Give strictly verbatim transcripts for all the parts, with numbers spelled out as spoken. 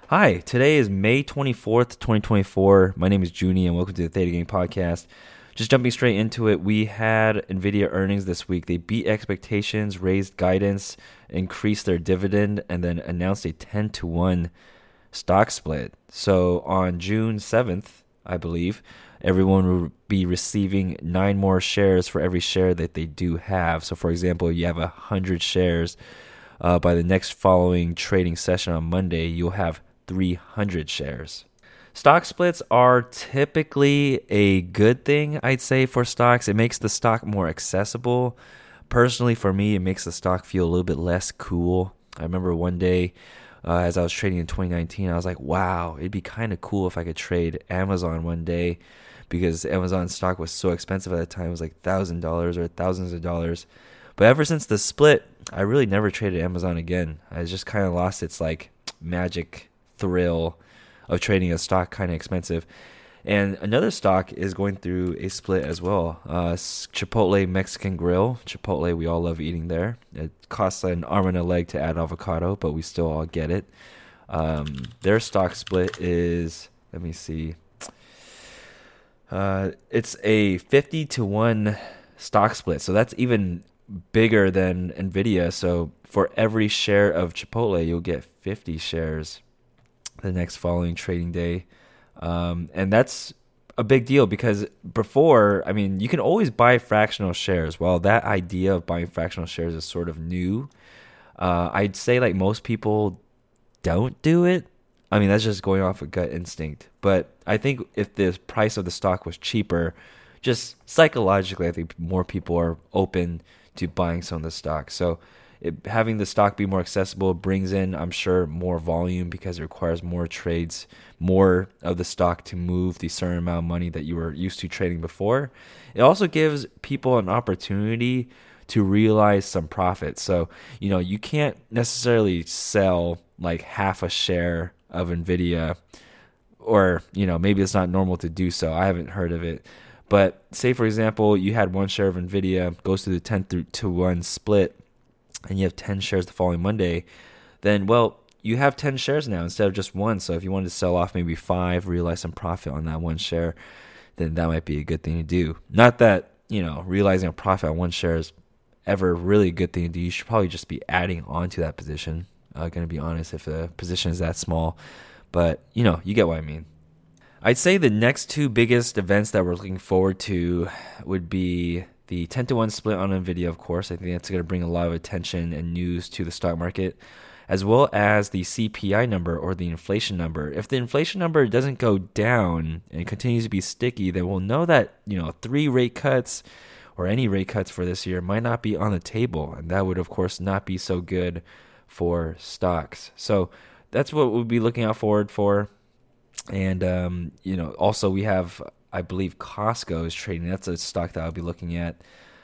Hi, today is May twenty-fourth, twenty twenty-four. My name is Junie, and welcome to the Theta Gang Podcast. Just jumping straight into it, we had NVIDIA earnings this week. They beat expectations, raised guidance, increased their dividend, and then announced a ten to one stock split. So on June seventh, I believe, everyone will be receiving nine more shares for every share that they do have. So for example, you have one hundred shares. Uh, by the next following trading session on Monday, you'll have three hundred shares. Stock splits are typically a good thing, I'd say, for stocks. It makes the stock more accessible. Personally, for me, it makes the stock feel a little bit less cool. I remember one day uh, as I was trading in twenty nineteen, I was like, wow, it'd be kind of cool if I could trade Amazon one day because Amazon stock was so expensive at the time. It was like one thousand dollars or thousands of dollars. But ever since the split, I really never traded Amazon again. I just kind of lost its like magic thrill of trading a stock kind of expensive. And another stock is going through a split as well. Uh, Chipotle Mexican Grill. Chipotle, we all love eating there. It costs an arm and a leg to add avocado, but we still all get it. Um, their stock split is, let me see. Uh, it's a fifty to one stock split. So that's even bigger than NVIDIA. So for every share of Chipotle, you'll get fifty shares the next following trading day. Um, and that's a big deal because before, I mean, you can always buy fractional shares. Well, that idea of buying fractional shares is sort of new. Uh, I'd say like most people don't do it. I mean, that's just going off of gut instinct. But I think if the price of the stock was cheaper, just psychologically, I think more people are open to buying some of the stock. So it, having the stock be more accessible brings in, I'm sure, more volume because it requires more trades, more of the stock to move the certain amount of money that you were used to trading before. It also gives people an opportunity to realize some profit. So, you know, you can't necessarily sell like half a share of NVIDIA, or, you know, maybe it's not normal to do so. I haven't heard of it. But say, for example, you had one share of NVIDIA, goes through the ten to one split, and you have ten shares the following Monday, then, well, you have ten shares now instead of just one. So if you wanted to sell off maybe five, realize some profit on that one share, then that might be a good thing to do. Not that, you know, realizing a profit on one share is ever really a good thing to do. You should probably just be adding on to that position. I'm going to be honest, if the position is that small. But, you know, you get what I mean. I'd say the next two biggest events that we're looking forward to would be the ten to one split on NVIDIA, of course. I think that's going to bring a lot of attention and news to the stock market, as well as the C P I number or the inflation number. If the inflation number doesn't go down and continues to be sticky, then we'll know that, you know, three rate cuts or any rate cuts for this year might not be on the table. And that would, of course, not be so good for stocks. So that's what we'll be looking out forward for. And, um, you know, also we have, I believe Costco is trading. That's a stock that I'll be looking at.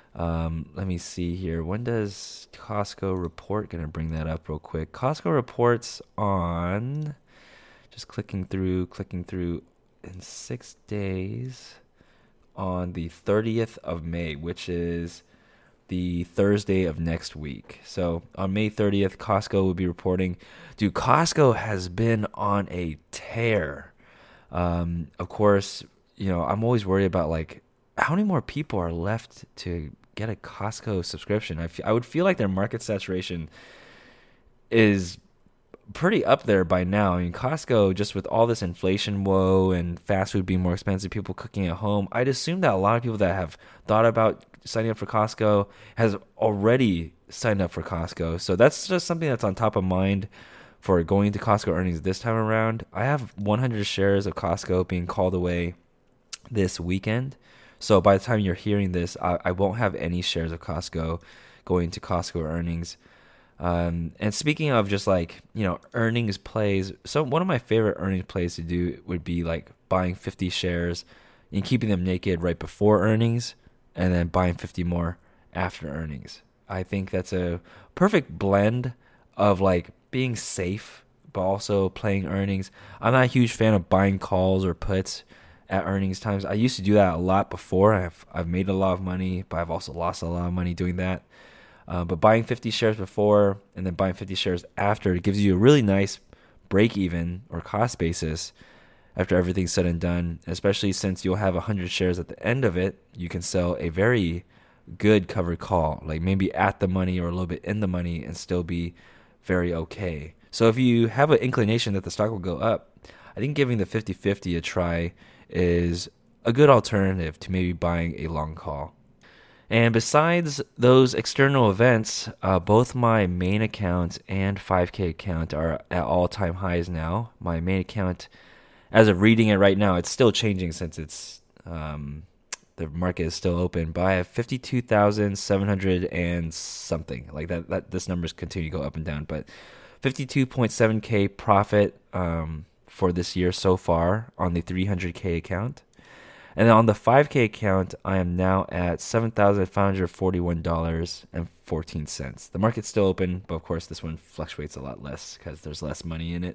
Um, let me see here. When does Costco report? Going to bring that up real quick. Costco reports on, just clicking through, clicking through in six days on the thirtieth of May, which is the Thursday of next week. So on May thirtieth, Costco will be reporting. Dude, Costco has been on a tear. Um, of course, you know, I'm always worried about like how many more people are left to get a Costco subscription. I, f- I would feel like their market saturation is pretty up there by now. I mean, Costco, just with all this inflation woe and fast food being more expensive, people cooking at home, I'd assume that a lot of people that have thought about signing up for Costco has already signed up for Costco. So that's just something that's on top of mind for going to Costco earnings this time around. I have one hundred shares of Costco being called away this weekend. So by the time you're hearing this, I, I won't have any shares of Costco going to Costco earnings. Um, and speaking of just like, you know, earnings plays, so one of my favorite earnings plays to do would be like buying fifty shares and keeping them naked right before earnings and then buying fifty more after earnings. I think that's a perfect blend of like being safe, but also playing earnings. I'm not a huge fan of buying calls or puts at earnings times. I used to do that a lot before. I've I've made a lot of money, but I've also lost a lot of money doing that. Uh, but buying fifty shares before and then buying fifty shares after, it gives you a really nice break even or cost basis after everything's said and done, especially since you'll have one hundred shares at the end of it. You can sell a very good covered call, like maybe at the money or a little bit in the money, and still be very okay. So if you have an inclination that the stock will go up, I think giving the fifty-fifty a try is a good alternative to maybe buying a long call. And besides those external events, uh, both my main account and five K account are at all-time highs now. My main account, as of reading it right now, it's still changing since it's um, the market is still open, but I have fifty-two thousand seven hundred and something. Like that, that this numbers continue to go up and down, but fifty-two point seven K profit um, for this year so far on the three hundred K account. And then on the five K account, I am now at seven thousand five hundred forty-one dollars and fourteen cents. The market's still open, but of course this one fluctuates a lot less because there's less money in it.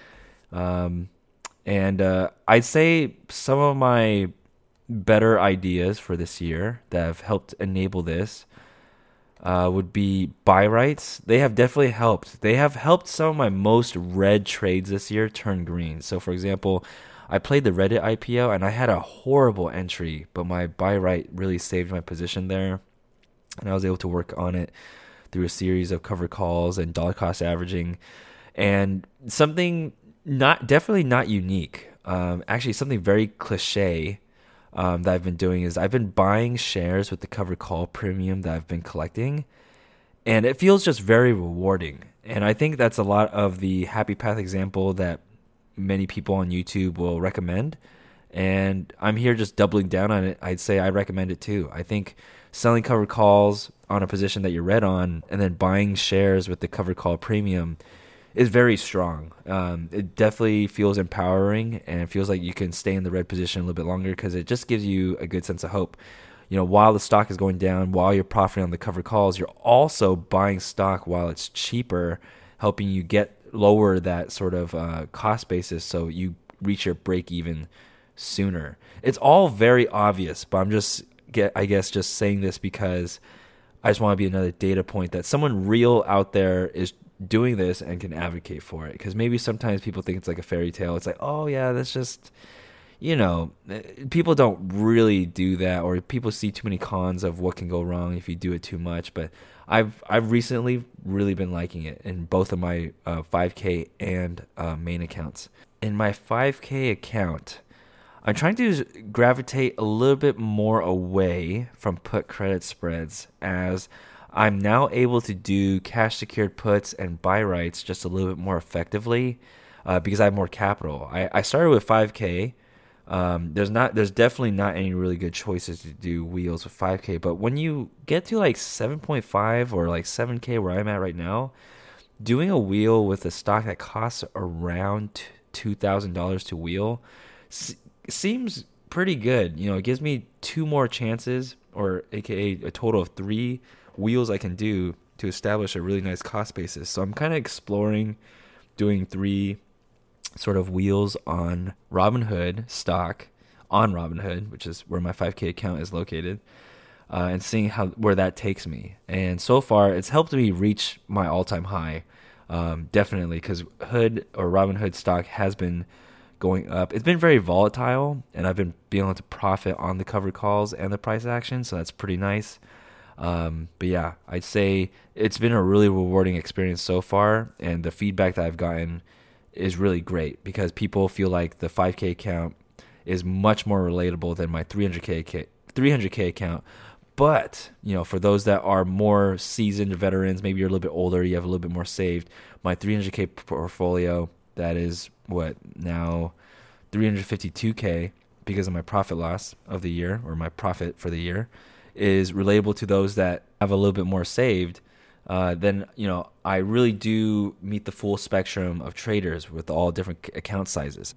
Um, and uh, I'd say some of my better ideas for this year that have helped enable this uh, would be buy rights. They have definitely helped. They have helped some of my most red trades this year turn green. So for example, I played the Reddit I P O and I had a horrible entry, but my buy right really saved my position there. And I was able to work on it through a series of cover calls and dollar cost averaging. And something not definitely not unique, um, actually something very cliche um, that I've been doing is I've been buying shares with the cover call premium that I've been collecting. And it feels just very rewarding. And I think that's a lot of the happy path example that many people on YouTube will recommend, and I'm here just doubling down on it. I'd say I recommend it too. I think selling covered calls on a position that you're red on and then buying shares with the covered call premium is very strong. Um, it definitely feels empowering, and it feels like you can stay in the red position a little bit longer because it just gives you a good sense of hope. You know, while the stock is going down, while you're profiting on the covered calls, you're also buying stock while it's cheaper, helping you get lower that sort of uh, cost basis so you reach your break even sooner. It's all very obvious, but I'm just get I guess just saying this because I just want to be another data point that someone real out there is doing this and can advocate for it. Because maybe sometimes people think it's like a fairy tale. It's like, oh yeah, that's just, you know, people don't really do that, or people see too many cons of what can go wrong if you do it too much. But I've I've recently really been liking it in both of my uh, five K and uh, main accounts. In my five K account, I'm trying to gravitate a little bit more away from put credit spreads, as I'm now able to do cash secured puts and buy rights just a little bit more effectively uh, because I have more capital. I, I started with five K. Um, there's not, there's definitely not any really good choices to do wheels with five K, but when you get to like seven point five or like seven K where I'm at right now, doing a wheel with a stock that costs around two thousand dollars to wheel s- seems pretty good. You know, it gives me two more chances, or A K A a total of three wheels I can do to establish a really nice cost basis. So I'm kind of exploring doing three sort of wheels on Robinhood stock, on Robinhood, which is where my five K account is located, uh, and seeing how where that takes me. And so far, it's helped me reach my all-time high, um, definitely, because Hood or Robinhood stock has been going up. It's been very volatile, and I've been being able to profit on the covered calls and the price action, so that's pretty nice. Um, but yeah, I'd say it's been a really rewarding experience so far, and the feedback that I've gotten is really great because people feel like the five K account is much more relatable than my three hundred K three hundred K account. But, you know, for those that are more seasoned veterans, maybe you're a little bit older, you have a little bit more saved, my three hundred K portfolio, that is what now three hundred fifty-two K because of my profit loss of the year, or my profit for the year, is relatable to those that have a little bit more saved. Uh, then, you know, I really do meet the full spectrum of traders with all different account sizes.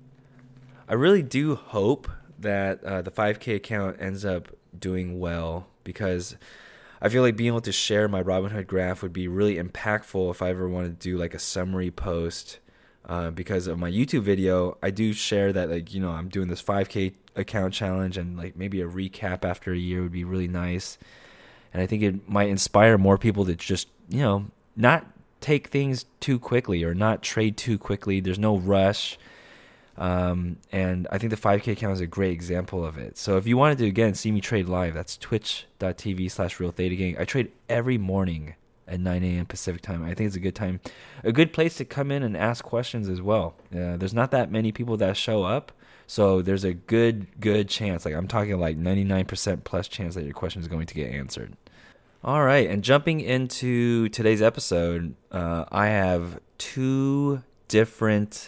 I really do hope that uh, the five K account ends up doing well, because I feel like being able to share my Robinhood graph would be really impactful if I ever wanted to do like a summary post. Uh, because of my YouTube video, I do share that, like, you know, I'm doing this five K account challenge, and like maybe a recap after a year would be really nice. And I think it might inspire more people to just, you know, not take things too quickly or not trade too quickly. There's no rush. Um, and I think the five K account is a great example of it. So if you wanted to, again, see me trade live, that's twitch.tv slash Real Theta Gang. I trade every morning at nine a.m. Pacific time. I think it's a good time, a good place to come in and ask questions as well. Uh, there's not that many people that show up. So there's a good, good chance, like I'm talking like ninety-nine percent plus chance that your question is going to get answered. All right. And jumping into today's episode, uh, I have two different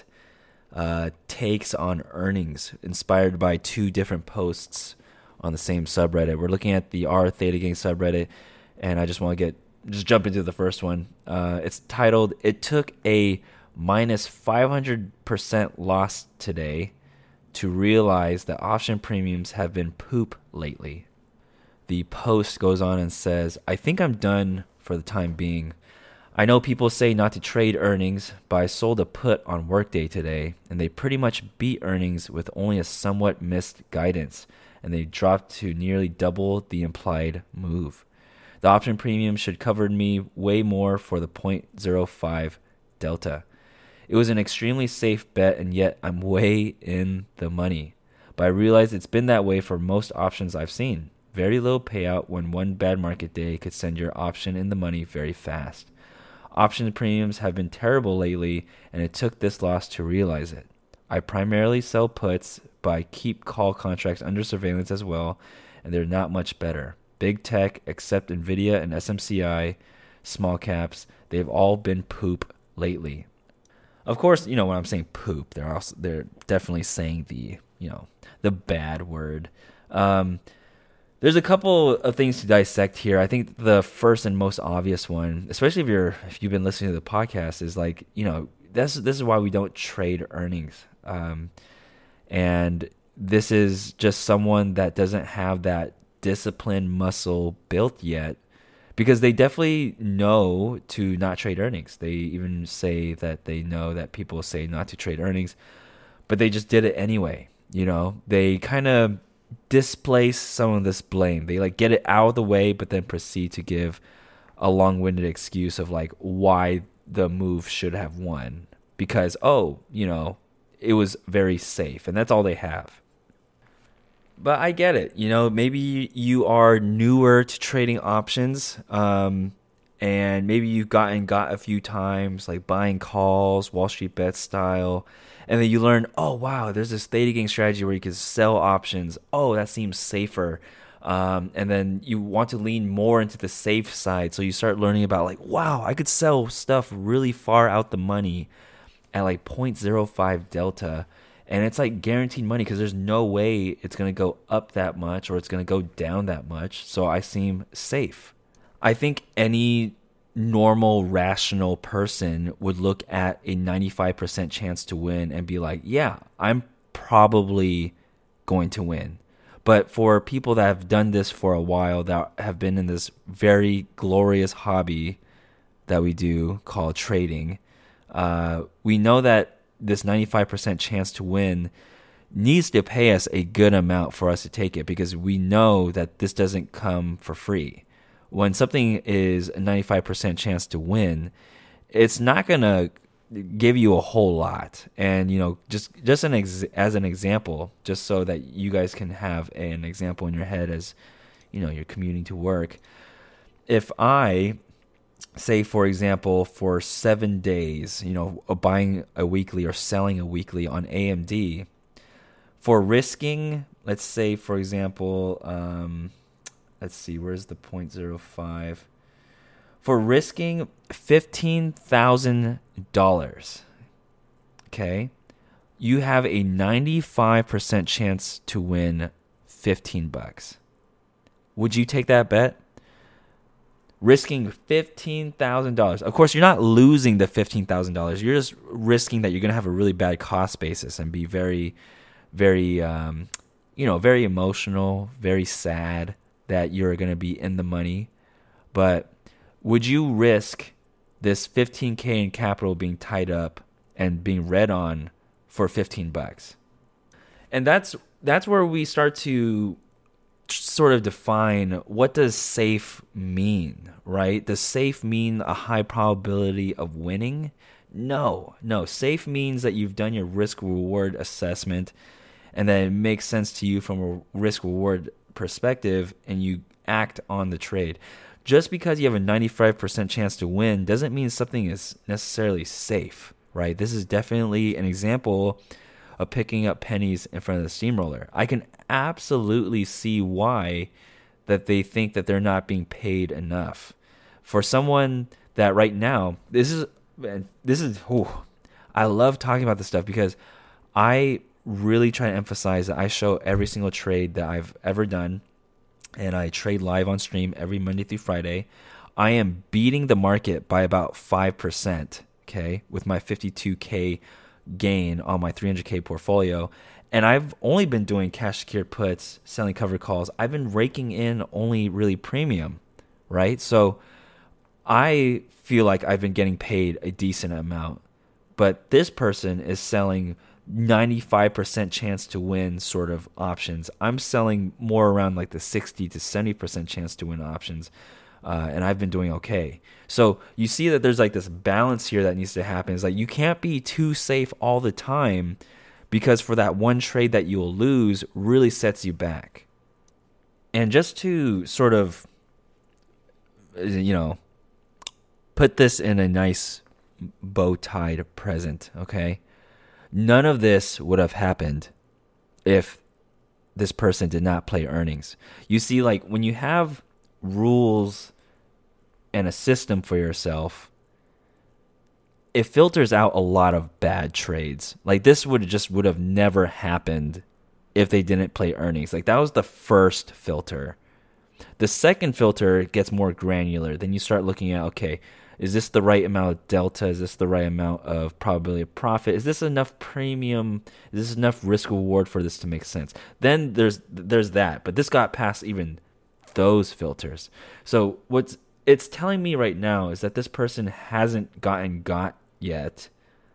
Uh, takes on earnings inspired by two different posts on the same subreddit. We're looking at the R Theta Gang subreddit, and I just want to get just jump into the first one. Uh, it's titled, "It took a minus five hundred percent loss today to realize that option premiums have been poop lately." The post goes on and says, "I think I'm done for the time being. I know people say not to trade earnings, but I sold a put on Workday today, and they pretty much beat earnings with only a somewhat missed guidance, and they dropped to nearly double the implied move. The option premium should cover me way more for the zero point zero five delta. It was an extremely safe bet, and yet I'm way in the money. But I realize it's been that way for most options I've seen. Very low payout when one bad market day could send your option in the money very fast. Option premiums have been terrible lately, and it took this loss to realize it. I primarily sell puts, but I keep call contracts under surveillance as well, and they're not much better. Big tech, except Nvidia and S M C I, small caps, they've all been poop lately." Of course, you know, when I'm saying poop, they're also they're definitely saying the, you know, the bad word. Um, There's a couple of things to dissect here. I think the first and most obvious one, especially if you're if you've been listening to the podcast, is like, you know, this this is why we don't trade earnings. Um, and this is just someone that doesn't have that discipline muscle built yet, because they definitely know to not trade earnings. They even say that they know that people say not to trade earnings, but they just did it anyway. You know, they kind of displace some of this blame. They like get it out of the way, but then proceed to give a long-winded excuse of like why the move should have won, because, oh, you know, it was very safe, and that's all they have. But I get it. You know, maybe you are newer to trading options, um, and maybe you've gotten got a few times, like buying calls, Wall Street Bet style. And then you learn, oh, wow, there's this Theta Gang strategy where you can sell options. Oh, that seems safer. Um, and then you want to lean more into the safe side. So you start learning about like, wow, I could sell stuff really far out the money at like zero point zero five delta. And it's like guaranteed money because there's no way it's going to go up that much or it's going to go down that much. So I seem safe. I think any normal, rational person would look at a ninety-five percent chance to win and be like, yeah, I'm probably going to win. But for people that have done this for a while, that have been in this very glorious hobby that we do called trading, uh, we know that this ninety-five percent chance to win needs to pay us a good amount for us to take it, because we know that this doesn't come for free. When something is a ninety-five percent chance to win, it's not going to give you a whole lot. And, you know, just just an ex- as an example, just so that you guys can have an example in your head as, you know, you're commuting to work. If I say, for example, for seven days, you know, buying a weekly or selling a weekly on A M D, for risking, let's say, for example, um, let's see, where's the zero point zero five? For risking fifteen thousand dollars, okay, you have a ninety-five percent chance to win fifteen bucks. Would you take that bet? Risking fifteen thousand dollars. Of course, you're not losing the fifteen thousand dollars. You're just risking that you're going to have a really bad cost basis and be very, very, um, you know, very emotional, very sad that you're going to be in the money. But would you risk this fifteen K in capital being tied up and being read on for fifteen bucks? And that's that's where we start to sort of define what does safe mean, right? Does safe mean a high probability of winning? No, no. Safe means that you've done your risk reward assessment and that it makes sense to you from a risk reward perspective and you act on the trade. Just because you have a ninety-five percent chance to win doesn't mean something is necessarily safe, right? This is definitely an example of picking up pennies in front of the steamroller. I can absolutely see why that they think that they're not being paid enough. For someone that right now, this is, this is, oh, I love talking about this stuff because I really try to emphasize that I show every single trade that I've ever done, and I trade live on stream every Monday through Friday. I am beating the market by about five percent, okay, with my fifty-two K gain on my three hundred K portfolio. And I've only been doing cash secured puts, selling covered calls. I've been raking in only really premium, right? So I feel like I've been getting paid a decent amount. But this person is selling ninety-five percent chance to win sort of options. I'm selling more around like the sixty to seventy percent chance to win options. Uh, and I've been doing okay. So you see that there's like this balance here that needs to happen. It's like you can't be too safe all the time because for that one trade that you'll lose really sets you back. And just to sort of, you know, put this in a nice bow-tied present, okay? None of this would have happened if this person did not play earnings. You see, like when you have rules and a system for yourself, it filters out a lot of bad trades. Like this would just would have never happened if they didn't play earnings. Like that was the first filter. The second filter gets more granular. Then you start looking at, okay, is this the right amount of delta? Is this the right amount of probability of profit? Is this enough premium? Is this enough risk reward for this to make sense? Then there's there's that. But this got past even those filters. So what's it's telling me right now is that this person hasn't gotten got yet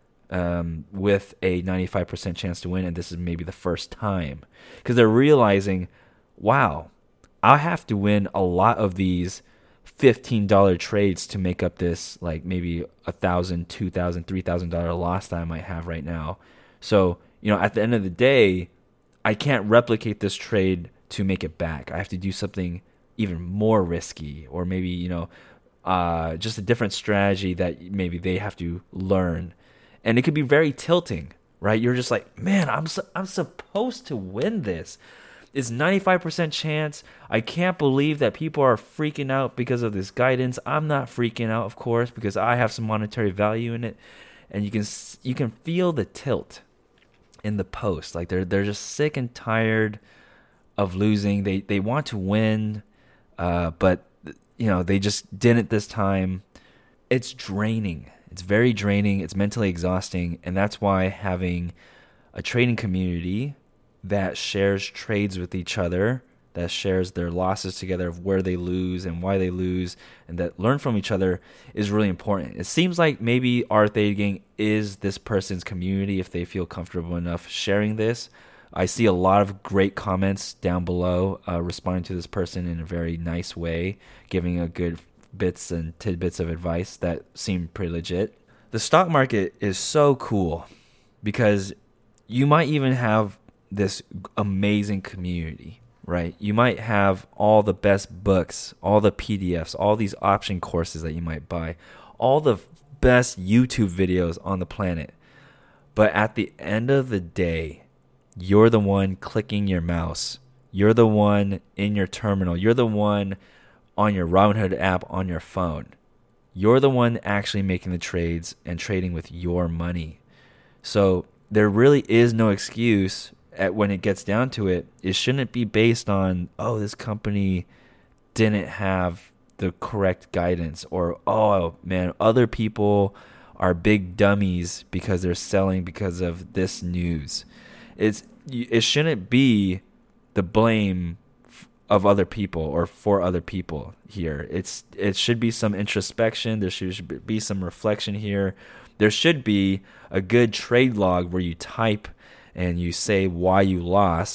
um, with a ninety-five percent chance to win, and this is maybe the first time. Because they're realizing, wow, I have to win a lot of these fifteen dollar trades to make up this like maybe a thousand, two thousand, three thousand dollar loss that I might have right now. So, you know, at the end of the day, I can't replicate this trade to make it back. I have to do something even more risky, or maybe, you know, uh, just a different strategy that maybe they have to learn. And it could be very tilting, right? You're just like, man, I'm su- I'm supposed to win this. It's ninety-five percent chance. I can't believe that people are freaking out because of this guidance. I'm not freaking out, of course, because I have some monetary value in it. And you can you can feel the tilt in the post. Like they're they're just sick and tired of losing. They they want to win, uh, but you know they just didn't this time. It's draining. It's very draining. It's mentally exhausting, and that's why having a trading community that shares trades with each other, that shares their losses together of where they lose and why they lose, and that learn from each other is really important. It seems like maybe our Theta Gang is this person's community if they feel comfortable enough sharing this. I see a lot of great comments down below uh, responding to this person in a very nice way, giving a good bits and tidbits of advice that seem pretty legit. The stock market is so cool because you might even have this amazing community, right? You might have all the best books, all the P D Fs, all these option courses that you might buy, all the best YouTube videos on the planet. But at the end of the day, you're the one clicking your mouse. You're the one in your terminal. You're the one on your Robinhood app on your phone. You're the one actually making the trades and trading with your money. So there really is no excuse at when it gets down to it. It shouldn't be based on, oh, this company didn't have the correct guidance, or, oh, man, other people are big dummies because they're selling because of this news. It's it shouldn't be the blame of other people or for other people here. It's it should be some introspection. There should be some reflection here. There should be a good trade log where you type and you say why you lost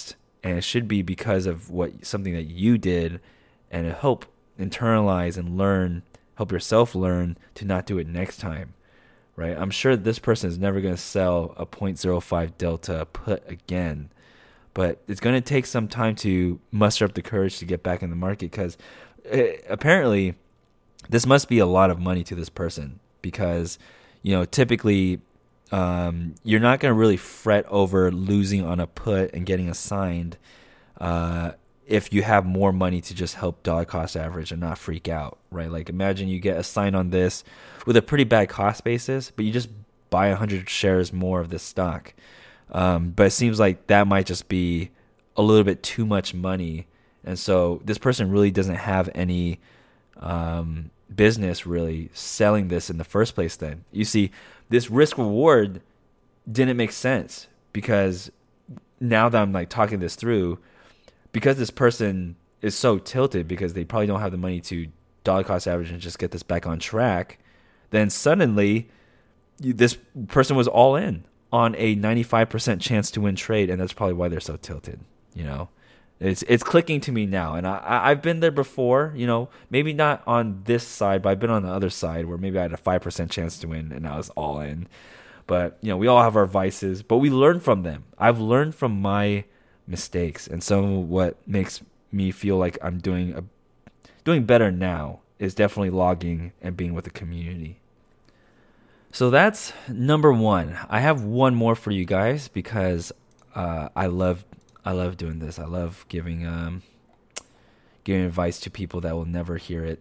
and it should be because of what something that you did, and help internalize and learn, help yourself learn to not do it next time, right? I'm sure this person is never going to sell a zero point zero five delta put again, but it's going to take some time to muster up the courage to get back in the market, because apparently this must be a lot of money to this person, because, you know, typically um, you're not going to really fret over losing on a put and getting assigned uh, if you have more money to just help dollar cost average and not freak out, right? Like imagine you get assigned on this with a pretty bad cost basis, but you just buy one hundred shares more of this stock. Um, but it seems like that might just be a little bit too much money. And so this person really doesn't have any um, business really selling this in the first place then. You see, this risk reward didn't make sense, because now that I'm like talking this through, because this person is so tilted because they probably don't have the money to dollar cost average and just get this back on track, then suddenly this person was all in on a ninety-five percent chance to win trade, and that's probably why they're so tilted. You know, it's it's clicking to me now, and I I've been there before. You know, maybe not on this side, but I've been on the other side where maybe I had a five percent chance to win, and I was all in. But you know, we all have our vices, but we learn from them. I've learned from my mistakes, and some of what makes me feel like I'm doing a doing better now is definitely logging and being with the community. So that's number one. I have one more for you guys, because uh, I love I love doing this. I love giving um, giving advice to people that will never hear it.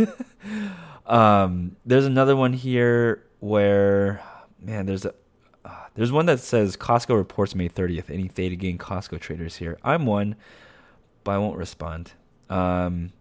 um, there's another one here where, man, there's a uh, there's one that says Costco reports May thirtieth. Any theta gain Costco traders here? I'm one, but I won't respond. Um,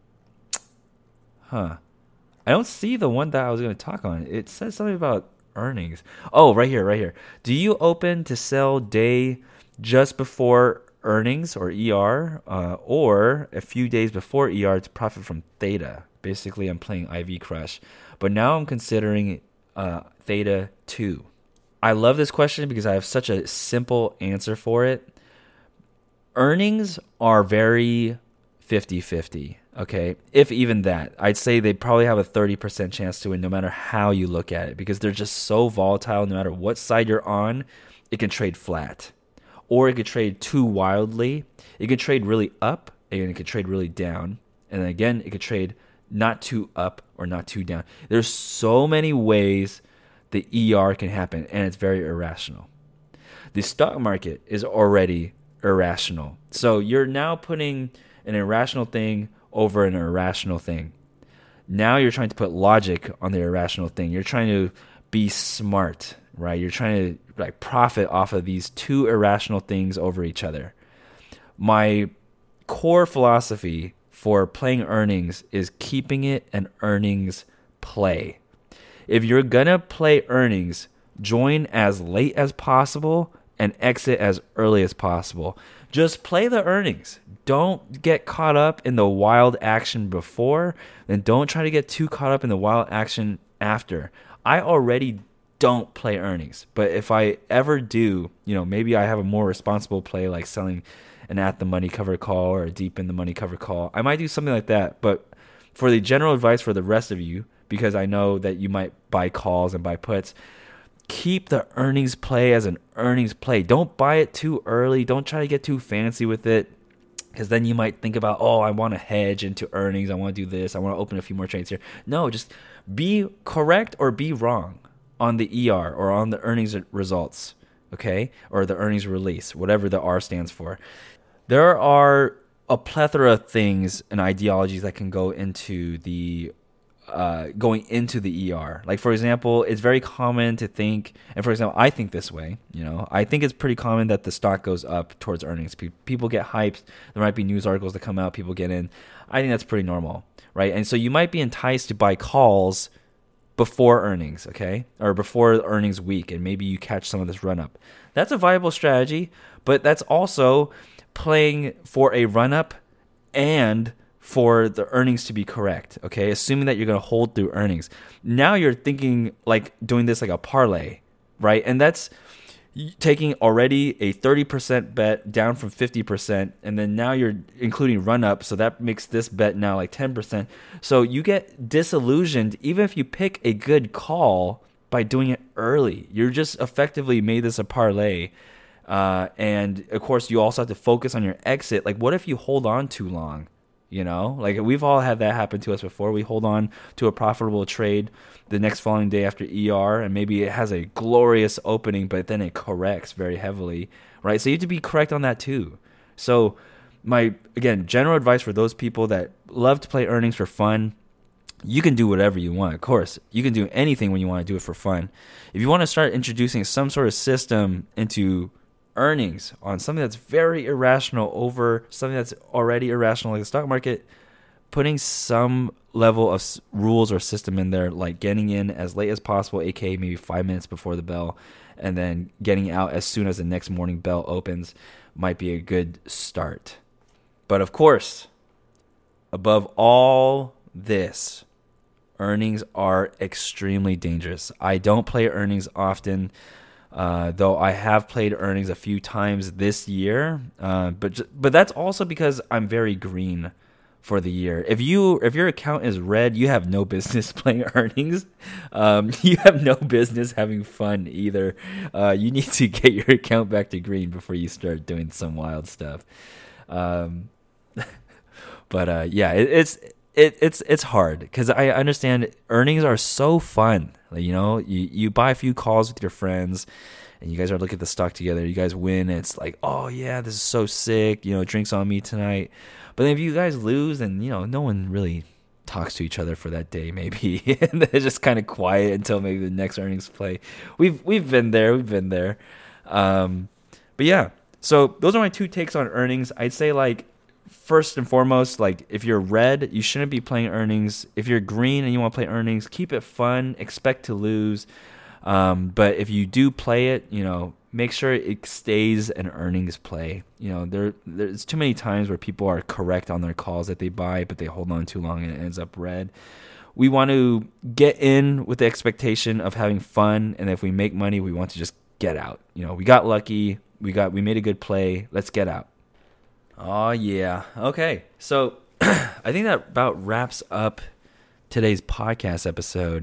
huh. I don't see the one that I was going to talk on. It says something about earnings. Oh, right here, right here. Do you open to sell day just before earnings or E R, uh, or a few days before E R to profit from theta? Basically, I'm playing I V Crush, but now I'm considering uh, theta two. I love this question because I have such a simple answer for it. Earnings are very fifty-fifty. Okay, if even that, I'd say they probably have a thirty percent chance to win no matter how you look at it, because they're just so volatile. No matter what side you're on, it can trade flat, or it could trade too wildly. It could trade really up, and it could trade really down. And then again, it could trade not too up or not too down. There's so many ways the E R can happen, and it's very irrational. The stock market is already irrational. So you're now putting an irrational thing over an irrational thing. Now you're trying to put logic on the irrational thing. You're trying to be smart, right? You're trying to like profit off of these two irrational things over each other. My core philosophy for playing earnings is keeping it an earnings play. If you're gonna play earnings, join as late as possible and exit as early as possible. Just play the earnings. Don't get caught up in the wild action before, and don't try to get too caught up in the wild action after. I already don't play earnings, but if I ever do, you know, maybe I have a more responsible play like selling an at the money cover call or a deep in the money cover call. I might do something like that, but for the general advice for the rest of you, because I know that you might buy calls and buy puts, keep the earnings play as an earnings play. Don't buy it too early. Don't try to get too fancy with it, because then you might think about, oh, I want to hedge into earnings. I want to do this. I want to open a few more trades here. No, just be correct or be wrong on the E R or on the earnings results, okay? Or the earnings release, whatever the R stands for. There are a plethora of things and ideologies that can go into the Uh, going into the E R. Like, for example, it's very common to think, and for example, I think this way, you know, I think it's pretty common that the stock goes up towards earnings. Pe- people get hyped. There might be news articles that come out. People get in. I think that's pretty normal, right? And so you might be enticed to buy calls before earnings, okay? Or before the earnings week, and maybe you catch some of this run up. That's a viable strategy, but that's also playing for a run up and for the earnings to be correct, okay? Assuming that you're going to hold through earnings. Now you're thinking like doing this like a parlay, right? And that's, taking already a thirty percent bet down from fifty percent, and then now you're including run up, so that makes this bet now like ten percent. So you get disillusioned even if you pick a good call by doing it early. You're just effectively made this a parlay. Uh, and of course, you also have to focus on your exit. Like, what if you hold on too long? You know, like we've all had that happen to us before. We hold on to a profitable trade the next following day after E R, and maybe it has a glorious opening, but then it corrects very heavily, right? So you have to be correct on that too. So my, again, general advice for those people that love to play earnings for fun, you can do whatever you want. Of course, you can do anything when you want to do it for fun. If you want to start introducing some sort of system into earnings on something that's very irrational over something that's already irrational like the stock market, putting some level of rules or system in there, like getting in as late as possible, aka maybe five minutes before the bell, and then getting out as soon as the next morning bell opens, might be a good start. But of course, above all this, earnings are extremely dangerous. I don't play earnings often. Uh, though I have played earnings a few times this year, uh, but but that's also because I'm very green for the year. If you if your account is red, you have no business playing earnings. Um, you have no business having fun either. Uh, you need to get your account back to green before you start doing some wild stuff. Um, but uh, yeah, it, it's it, it's it's hard because I understand earnings are so fun. Like, you know, you, you buy a few calls with your friends and you guys are looking at the stock together. You guys win. And it's like, oh, yeah, this is so sick. You know, drinks on me tonight. But then if you guys lose, then, you know, no one really talks to each other for that day, maybe. And it's just kind of quiet until maybe the next earnings play. We've we've been there. We've been there. Um, but, yeah, so those are my two takes on earnings. I'd say, like, first and foremost, like if you're red, you shouldn't be playing earnings. If you're green and you want to play earnings, keep it fun. Expect to lose. Um, but if you do play it, you know, make sure it stays an earnings play. You know, there there's too many times where people are correct on their calls that they buy, but they hold on too long and it ends up red. We want to get in with the expectation of having fun, and if we make money, we want to just get out. You know, we got lucky. We got we made a good play. Let's get out. Oh, yeah. Okay. So I think that about wraps up today's podcast episode.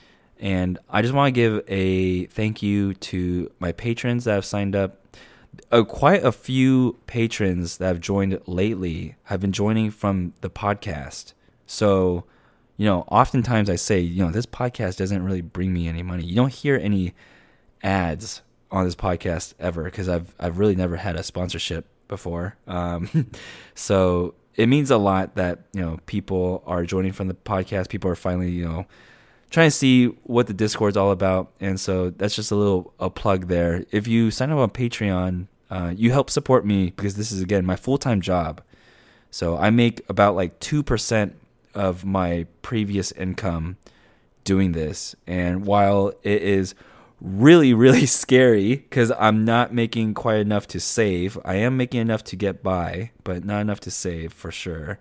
And I just want to give a thank you to my patrons that have signed up. Uh, quite a few patrons that have joined lately have been joining from the podcast. So, you know, oftentimes I say, you know, this podcast doesn't really bring me any money. You don't hear any ads on this podcast ever because I've I've really never had a sponsorship before. Um, so it means a lot that, you know, people are joining from the podcast. People are finally, you know, trying to see what the Discord's all about. And so that's just a little a plug there. If you sign up on Patreon, uh, you help support me because this is, again, my full-time job. So I make about like two percent of my previous income doing this. And while it is really, really scary because I'm not making quite enough to save. I am making enough to get by, but not enough to save for sure.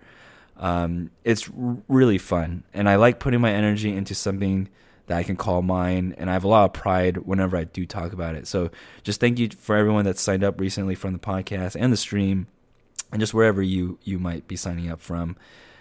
Um, it's r- really fun, and I like putting my energy into something that I can call mine, and I have a lot of pride whenever I do talk about it. So just thank you for everyone that's signed up recently from the podcast and the stream, and just wherever you, you might be signing up from.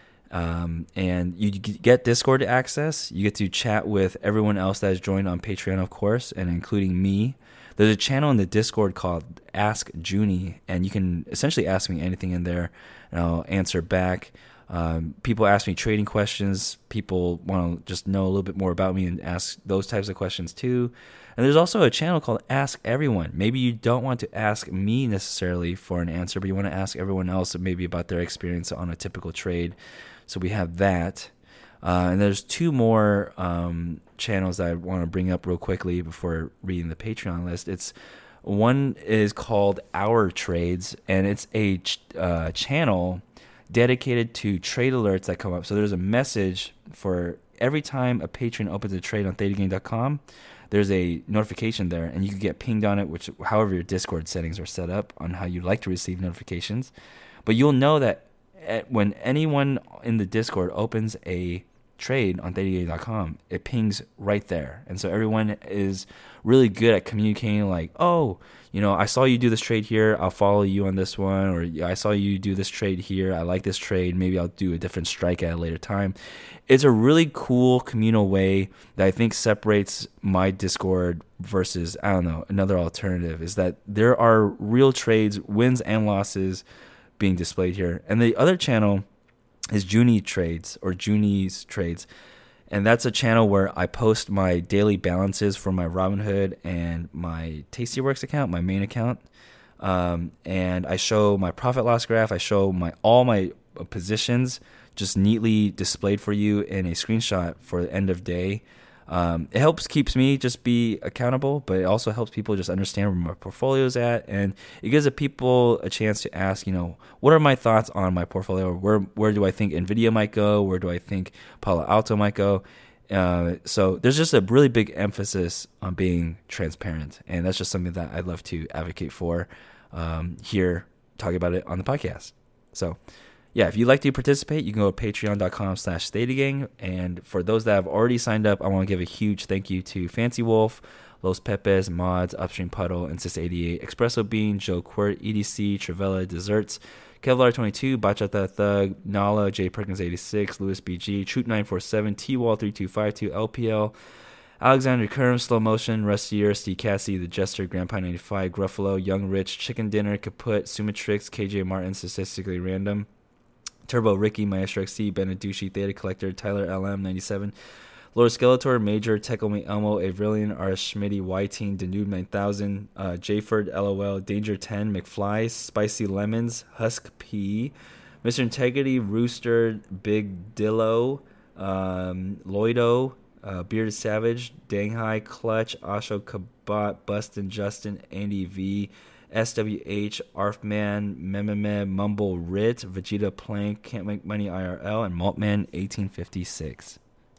Um, and you get Discord access. You get to chat with everyone else that has joined on Patreon, of course, and including me. There's a channel in the Discord called Ask Junie, and you can essentially ask me anything in there, and I'll answer back. Um, people ask me trading questions. People want to just know a little bit more about me and ask those types of questions too. And there's also a channel called Ask Everyone. Maybe you don't want to ask me necessarily for an answer, but you want to ask everyone else maybe about their experience on a typical trade. So we have that. Uh, and there's two more um, channels that I want to bring up real quickly before reading the Patreon list. It's one is called Our Trades, and it's a ch- uh, channel dedicated to trade alerts that come up. So there's a message for every time a patron opens a trade on theta gang dot com. There's a notification there, and you can get pinged on it, which however your Discord settings are set up on how you'd like to receive notifications. But you'll know that at, when anyone in the Discord opens a trade on theta gang dot com, it pings right there. And so everyone is really good at communicating like, oh, you know, I saw you do this trade here, I'll follow you on this one, or I saw you do this trade here, I like this trade, maybe I'll do a different strike at a later time. It's a really cool communal way that I think separates my Discord versus, I don't know, another alternative, is that there are real trades, wins and losses being displayed here. And the other channel is Junie Trades, or Junie's Trades. And that's a channel where I post my daily balances for my Robinhood and my Tastyworks account, my main account. Um, and I show my profit loss graph. I show my all my positions just neatly displayed for you in a screenshot for the end of day. Um, it helps keeps me just be accountable, but it also helps people just understand where my portfolio is at, and it gives the people a chance to ask, you know, what are my thoughts on my portfolio? Where where do I think Nvidia might go? Where do I think Palo Alto might go? Uh, so there's just a really big emphasis on being transparent, and that's just something that I'd love to advocate for um, here, talking about it on the podcast. So yeah, if you'd like to participate, you can go to patreon.com slash thetagang. And for those that have already signed up, I want to give a huge thank you to Fancy Wolf, Los Pepes, Mods, Upstream Puddle, Insist eighty-eight, Espresso Bean, Joe Quirt, E D C, Travella, Desserts, Kevlar twenty-two, Bachata Thug, Nala, J Perkins eighty-six, Louis B G, Troop nine forty-seven, T-Wall three two five two, L P L, Alexander Kerm, Slow Motion, Rustier, Steve Cassie, The Jester, Grandpa ninety-five, Gruffalo, Young Rich, Chicken Dinner, Kaput, Sumatrix, K J Martin, Statistically Random, Turbo Ricky, Maestro X C, Beneducci, Theta Collector, Tyler L M ninety-seven, Lord Skeletor, Major, Tekome Elmo, Avrilian, R. Schmitty, Y-Teen, Danude nine thousand, uh, Jayford, LOL, Danger ten, McFly, Spicy Lemons, Husk P, Mister Integrity, Rooster, Big Dillo, um, Lloydo, uh, Bearded Savage, Danghai, Clutch, Asho Kabat, Bustin' Justin, Andy V, S W H, Arfman, Mememe, Mumble Rit, Vegeta Plank, Can't Make Money I R L, and Maltman eighteen fifty-six.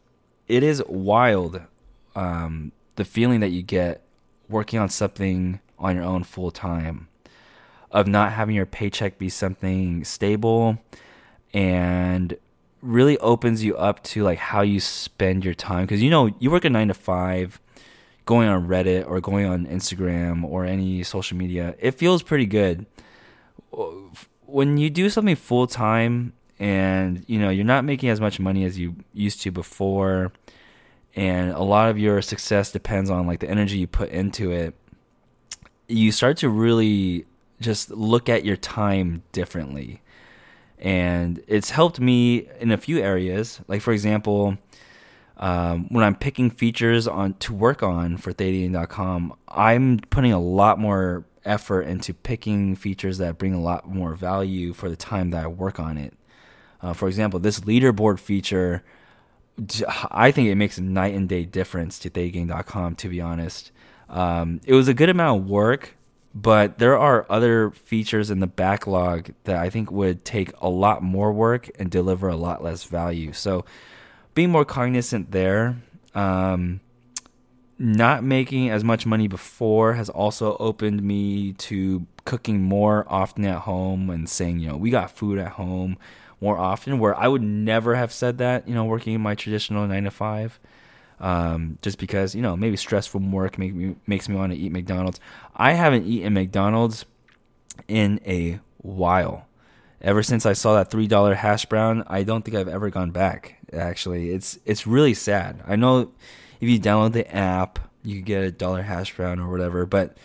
It is wild, um, the feeling that you get working on something on your own full time, of not having your paycheck be something stable, and really opens you up to like how you spend your time. Because you know, you work a nine to five, going on Reddit or going on Instagram or any social media, it feels pretty good. When you do something full time and you know you're not making as much money as you used to before, and a lot of your success depends on like the energy you put into it, you start to really just look at your time differently. And it's helped me in a few areas. Like for example, Um, when I'm picking features on to work on for theta gang dot com, I'm putting a lot more effort into picking features that bring a lot more value for the time that I work on it. Uh, for example, this leaderboard feature, I think it makes a night and day difference to theta gang dot com, to be honest. Um, it was a good amount of work, but there are other features in the backlog that I think would take a lot more work and deliver a lot less value. So being more cognizant there, um, not making as much money before has also opened me to cooking more often at home and saying, you know, we got food at home more often, where I would never have said that, you know, working in my traditional nine to five, um, just because, you know, maybe stress from work make me, makes me want to eat McDonald's. I haven't eaten McDonald's in a while. Ever since I saw that three dollar hash brown, I don't think I've ever gone back. Actually, it's it's really sad. I know if you download the app, you can get a dollar hash brown or whatever, but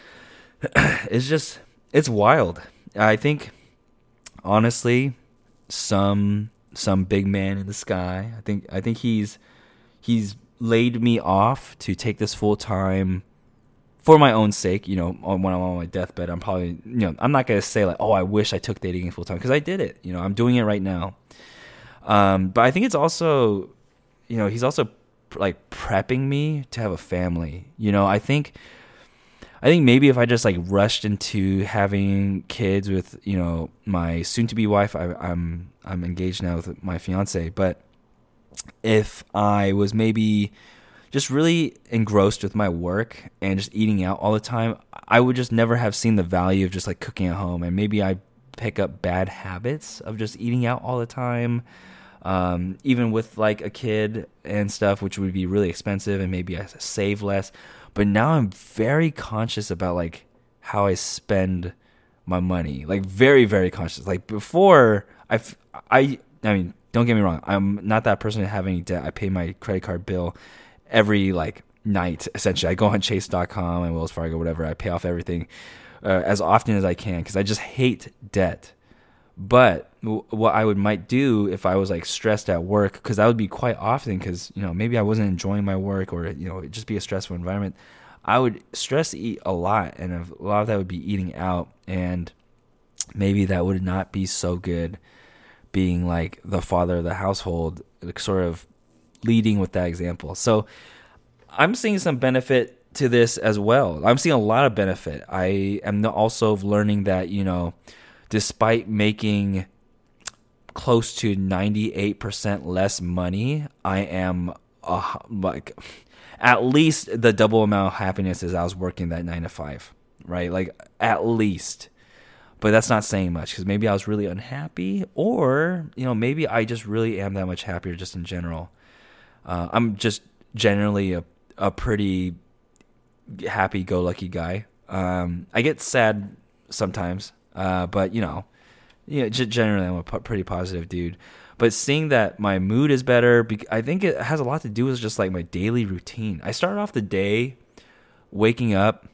it's just, it's wild. I think, honestly, some some big man in the sky, I think I think he's he's laid me off to take this full time for my own sake. You know, when I'm on my deathbed, I'm probably, you know, I'm not going to say like, oh, I wish I took dating full time, because I did it. You know, I'm doing it right now. Um, but I think it's also, you know, he's also like prepping me to have a family. You know, I think, I think maybe if I just like rushed into having kids with, you know, my soon-to-be wife, I, I'm I'm engaged now with my fiance. But if I was maybe just really engrossed with my work and just eating out all the time, I would just never have seen the value of just like cooking at home. And maybe I pick up bad habits of just eating out all the time. Um, even with like a kid and stuff, which would be really expensive and maybe I save less. But now I'm very conscious about like how I spend my money, like very, very conscious. Like before, I, I, I mean, don't get me wrong. I'm not that person to have any debt. I pay my credit card bill every like night. Essentially, I go on Chase dot com and Wells Fargo, whatever. I pay off everything uh, as often as I can because I just hate debt. But w- what I would might do if I was like stressed at work, because that would be quite often, because you know maybe I wasn't enjoying my work, or you know it'd just be a stressful environment. I would stress eat a lot, and a lot of that would be eating out, and maybe that would not be so good. Being like the father of the household, like sort of leading with that example. So I'm seeing some benefit to this as well. I'm seeing a lot of benefit. I am also learning that you know. Despite making close to ninety-eight percent less money, I am uh, like at least the double amount of happiness as I was working that nine to five, right? Like at least. But that's not saying much because maybe I was really unhappy, or you know maybe I just really am that much happier just in general. Uh, I'm just generally a a pretty happy-go-lucky guy. Um, I get sad sometimes. Uh, but you know, you know, generally I'm a p- pretty positive dude. But seeing that my mood is better, I think it has a lot to do with just like my daily routine. I start off the day waking up,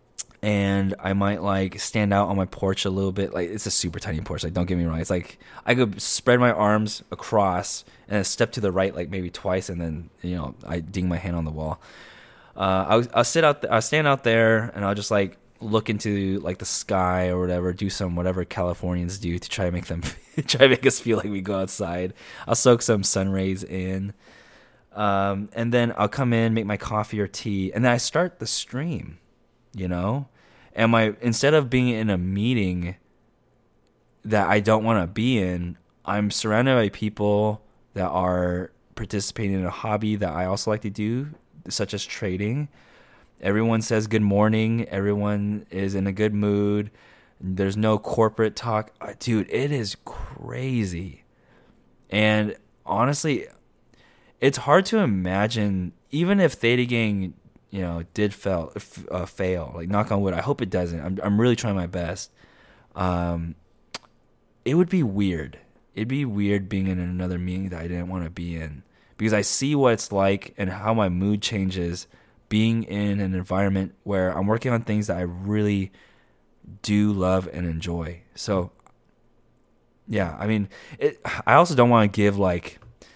and I might like stand out on my porch a little bit. Like it's a super tiny porch. Like don't get me wrong, it's like I could spread my arms across and then step to the right like maybe twice, and then you know I ding my hand on the wall. Uh, I'll, I'll sit out, th- I'll stand out there, and I'll just like. Look into like the sky or whatever, do some whatever Californians do to try to make them try to make us feel like we go outside. I'll soak some sun rays in, um, and then I'll come in, make my coffee or tea, and then I start the stream. You know, and my instead of being in a meeting that I don't want to be in, I'm surrounded by people that are participating in a hobby that I also like to do, such as trading. Everyone says good morning. Everyone is in a good mood. There's no corporate talk. Dude, it is crazy. And honestly, it's hard to imagine, even if Theta Gang, you know, did fail, uh, fail, like knock on wood. I hope it doesn't. I'm I'm really trying my best. Um, it would be weird. It'd be weird being in another meeting that I didn't want to be in, because I see what it's like and how my mood changes being in an environment where I'm working on things that I really do love and enjoy. So, yeah, I mean, it, I also don't want to give like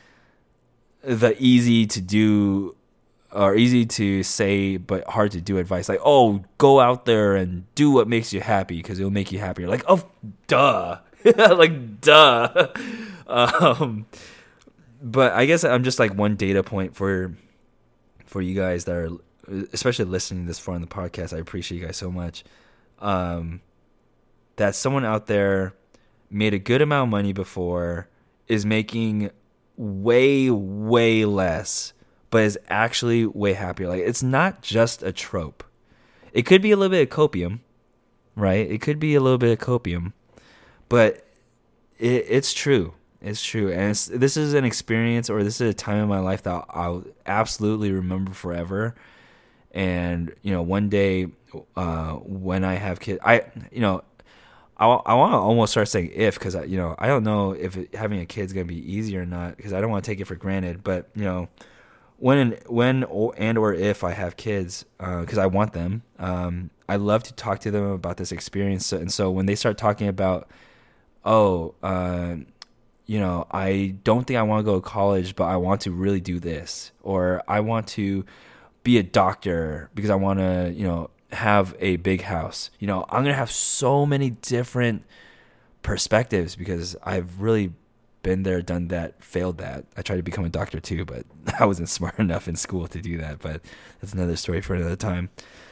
the easy to do or easy to say but hard to do advice. Like, oh, go out there and do what makes you happy because it'll make you happier. Like, oh, duh. like, duh. um, but I guess I'm just like one data point for for you guys that are especially listening to this far in the podcast. I appreciate you guys so much. Um, that someone out there made a good amount of money before, is making way, way less, but is actually way happier. Like, it's not just a trope. It could be a little bit of copium, right? It could be a little bit of copium, but it, it's true. It's true. And it's, this is an experience, or this is a time in my life that I'll absolutely remember forever. And, you know, one day uh, when I have kids, I, you know, I, I want to almost start saying if, because, you know, I don't know if it, having a kid is going to be easy or not, because I don't want to take it for granted. But, you know, when, when or, and or if I have kids, because uh, I want them, um, I love to talk to them about this experience. And so when they start talking about, oh, uh, you know, I don't think I want to go to college, but I want to really do this, or I want to be a doctor because I want to, you know, have a big house. You know, I'm going to have so many different perspectives because I've really been there, done that, failed that. I tried to become a doctor too, but I wasn't smart enough in school to do that, but that's another story for another time.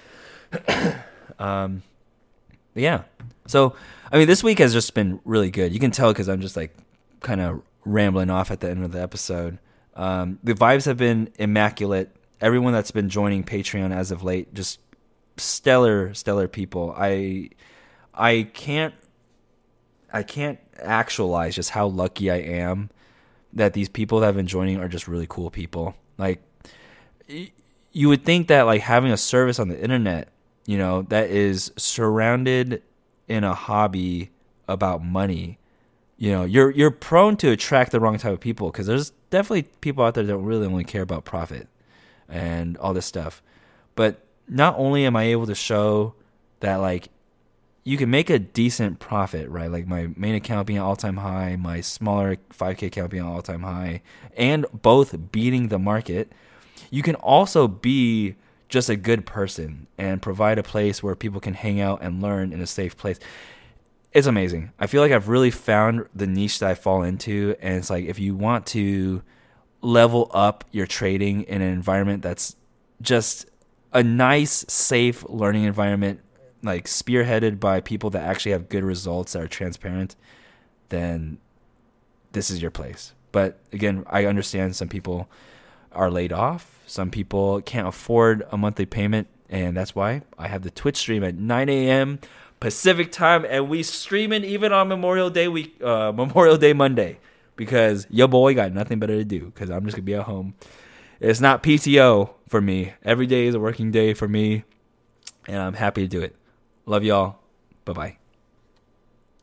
um, yeah. So, I mean, this week has just been really good. You can tell because I'm just like kind of rambling off at the end of the episode. Um, the vibes have been immaculate. Everyone that's been joining Patreon as of late, just stellar, stellar people. I, I can't, I can't actualize just how lucky I am that these people that have been joining are just really cool people. Like, you would think that like having a service on the internet, you know, that is surrounded in a hobby about money, you know, you're you're prone to attract the wrong type of people, because there's definitely people out there that don't really only care about profit and all this stuff. But not only am I able to show that like you can make a decent profit, right? Like my main account being all-time high, my smaller five K account being all-time high, and both beating the market. You can also be just a good person and provide a place where people can hang out and learn in a safe place. It's amazing. I feel like I've really found the niche that I fall into, and it's like if you want to level up your trading in an environment that's just a nice, safe learning environment, like spearheaded by people that actually have good results that are transparent, then this is your place. But again, I understand some people are laid off. Some people can't afford a monthly payment, and that's why I have the Twitch stream at nine a.m. Pacific time, and we streaming even on Memorial Day week, uh, Memorial Day Monday, because your boy got nothing better to do, because I'm just going to be at home. It's not P T O for me. Every day is a working day for me, and I'm happy to do it. Love y'all. Bye-bye.